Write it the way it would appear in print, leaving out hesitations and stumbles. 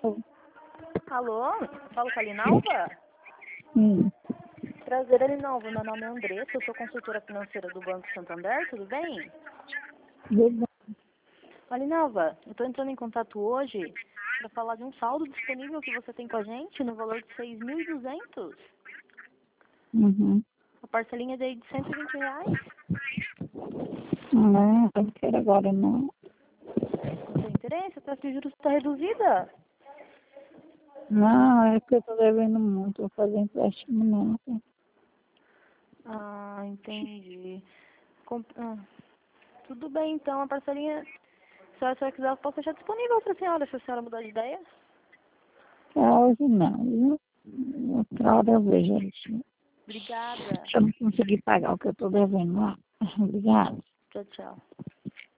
Alô? Falo com a Linalva? Prazer, Linalva. Meu nome é Andressa, eu sou consultora financeira do Banco Santander, tudo bem? Linalva, eu estou entrando em contato hoje para falar de um saldo disponível que você tem com a gente no valor de 6.200. Uhum. A parcelinha daí de R$ 120. Não, eu não quero agora não. Não tem interesse? A taxa de juros está reduzida. Não, é que eu tô devendo muito, vou fazer empréstimo não. Tá? Ah, entendi. Tudo bem, então, a parcelinha, se a senhora quiser, eu posso deixar disponível para a senhora, se a senhora mudar de ideia. Pra hoje não, viu? Outra hora eu vejo isso. Obrigada. Se eu não conseguir pagar o que eu tô devendo lá. Obrigada. Tchau, tchau.